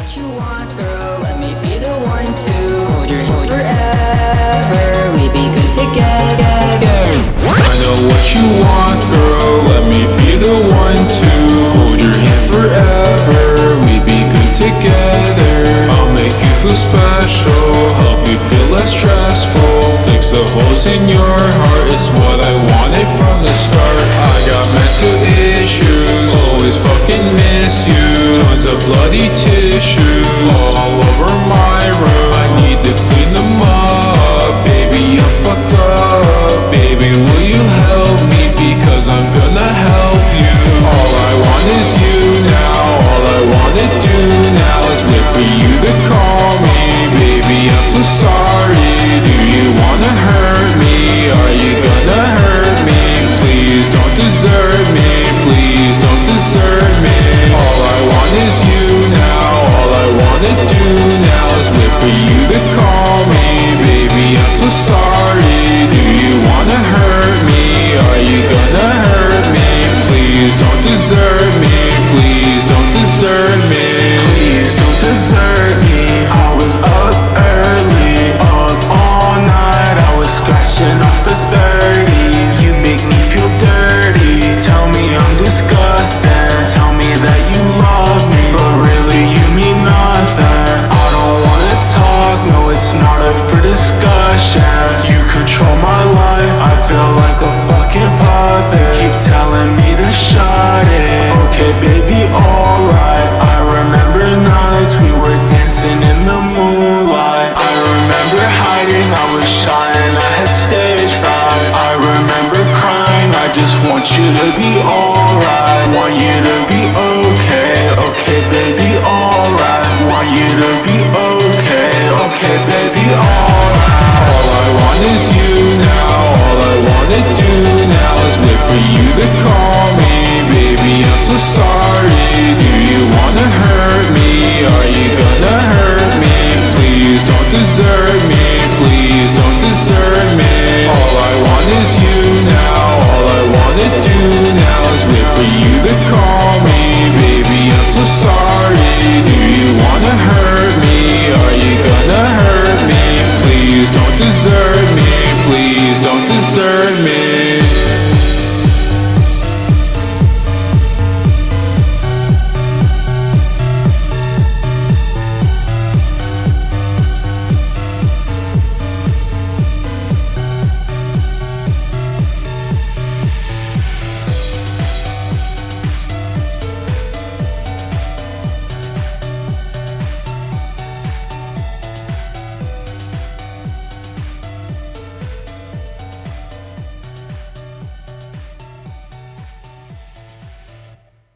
what you want, girl. Let me be the one to hold your hand forever. We be good together. I know what you want, girl. Let me be the one to hold your hand forever. We be good together. I'll make you feel special, help you feel less stressful, fix the holes in your heart. It's what I wanted from the start. I got mental issues, always fucking miss you. Tons of bloody tissues all over my room. I need to clean